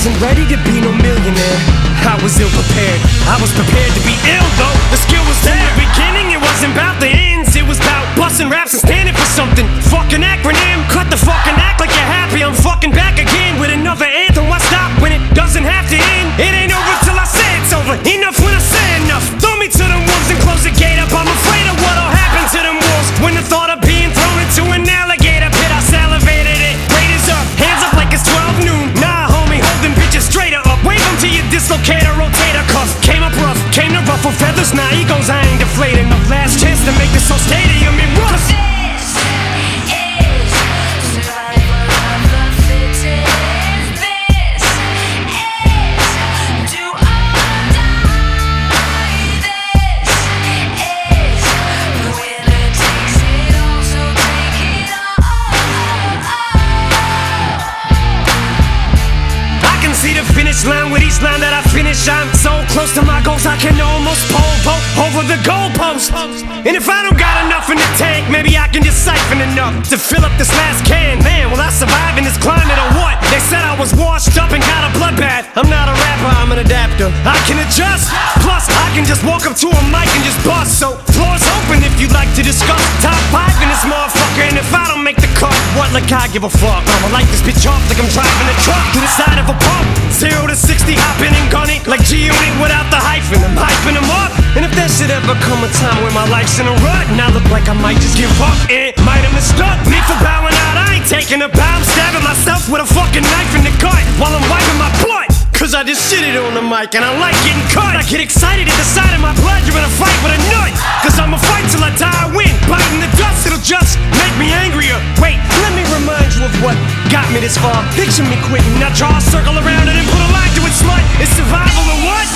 wasn't ready to be no millionaire. I was ill prepared. I was prepared to be ill though. The skill was there. In the beginning, it wasn't about the ends. It was about busting raps and standing for something. Fucking acronym. Cut the fucking act like you're happy. I'm fucking back again with another anthem. Why stop when it doesn't have to end? It ain't over till I say it's over. Enough when I say enough. Throw me to the wolves and close the gate up. I'm afraid of what'll happen to them wolves when the thought of being thrown into an alligator pit. I salivated it. Raiders up, hands up like it's 12 noon. Nah, homie, hold them bitches straighter up. Wave them to your dislocator, rotator cuff. Came up rough, came to ruffle feathers. Now egos, I ain't deflating. The last chance to make this whole stadium in rust. Line with each line that I finish, I'm so close to my goals I can almost pole vault over the goalpost. And if I don't got enough in the tank, maybe I can just siphon enough to fill up this last can. Man, will I survive in this climate or what? They said I was washed up and got a bloodbath. I'm not a rapper, I'm an adapter. I can adjust, plus I can just walk up to a mic and just bust. So floor's open if you'd like to discuss top 5 in this motherfucker. And if I don't make the cut, what, like I give a fuck? I'ma light this bitch off like I'm driving a truck to the side of a pump. 0 to 60, hopping and gunning like G-Unit without the hyphen. I'm hyping them up. And if there should ever come a time when my life's in a rut and I look like I might just give up, it might have mistook me for bowing out. I ain't taking a bow, I'm stabbing myself with a fucking knife in the gut while I'm wiping my butt. Cause I just shitted on the mic and I like getting cut. I get excited at the sight of my blood. You're in a fight with a nut. Cause I'ma fight till I die, I win. Biting the dust, it'll just make me angrier. Wait, let me remind you of what got me this far. Picture me quitting, now draw a circle around it and put a line to it, slut. It's survival or what?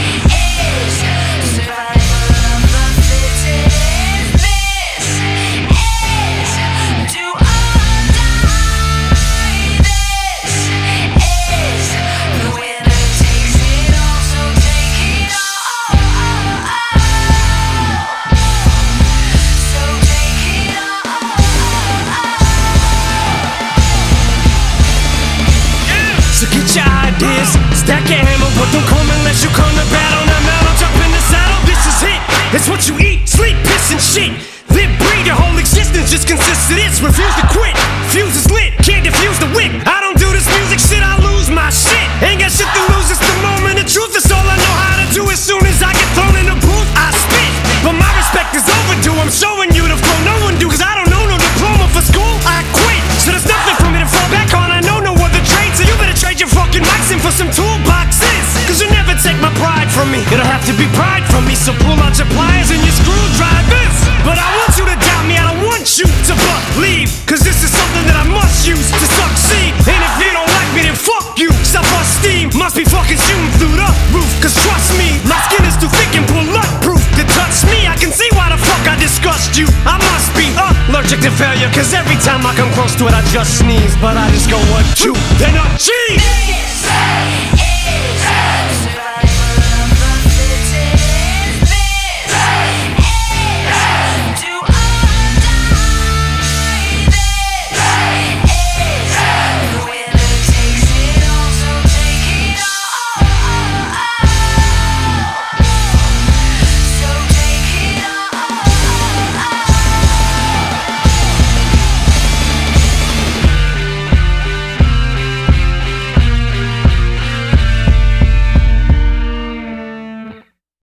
Stack your hammer, but don't come unless you come to battle. Now mount, I'm jumping the saddle. This is it. It's what you eat, sleep, piss, and shit. Live, breathe, your whole existence just consists of this. Refuse to quit. Fuse is lit. Can't defuse the wick. I don't do this music shit. I lose my shit. Ain't got shit to lose. It's the moment of truth. It's all I know how to do. As soon as I get thrown in the booth, I spit. But my respect is overdue. I'm showing you the flow no one do. Cause I don't know no diploma for school. I quit. So there's nothing for me to fall back on. I know no other trade. So you better trade your fucking mics in for some toolboxes. Cause you never take my pride from me. It'll have to be pride from me. So pull out your pliers and your screwdrivers. But I want you to doubt me. I don't want you to believe. Cause this is something that I must use to succeed. And if you don't like me, then fuck you. Self-esteem must be fucking shooting through the roof. Cause trust me, my skin is too thick and bulletproof to touch me. I can see why the fuck I disgust you. I must be allergic to failure. Cause every time I come close to it, I just sneeze. But I just go 1, 2, then a cheese.